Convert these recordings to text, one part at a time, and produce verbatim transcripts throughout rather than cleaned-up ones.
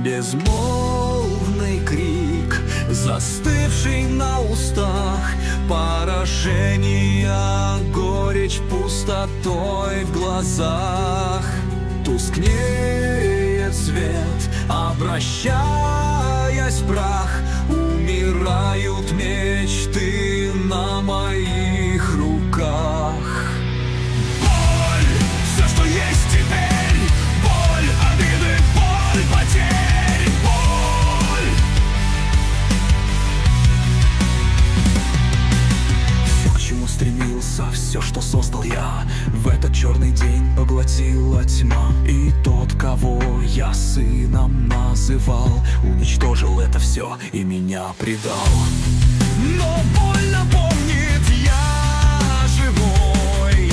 Безмолвный крик, застывший на устах, поражение, горечь пустотой в глазах. Тускнеет свет, обращаясь в прах, умирают мечты на моих руках. Боль, все, что есть теперь, боль обиды, боль потерь, боль. Все, к чему стремился, все, что создал я, в этот черный день поглотила тьма. И тот, кого я сыном называл, уничтожил это все и меня предал. Но больно помнит, я живой.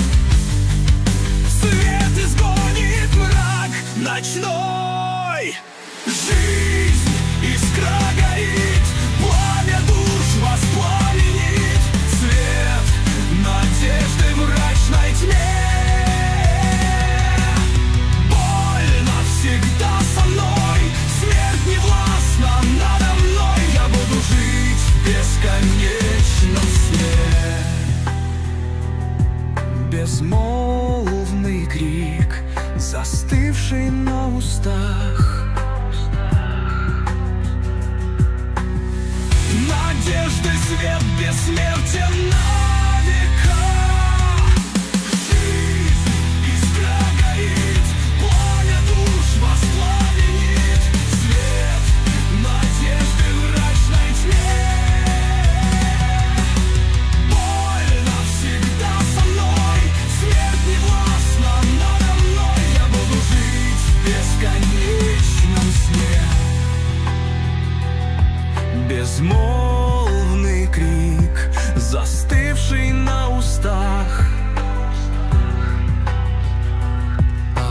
Свет изгонит мрак ночной. Жизнь, искра горит, пламя душ воспламенит. Свет надежды в мрачной тьме. Боль навсегда со мной, смерть не властна надо мной. Я буду жить в бесконечном сне. Безмолвный крик, застывший на устах. Надежды свет бессмертен на века. Жизнь, искра горит, пламя душ воспламенит. Свет надежды в мрачной тьме. Боль навсегда со мной, смерть не властна надо мной. Я буду жить в бесконечном сне. Безмолвный крик, застывший на устах.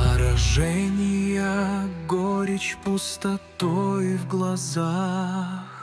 Поражение, горечь пустотой в глазах.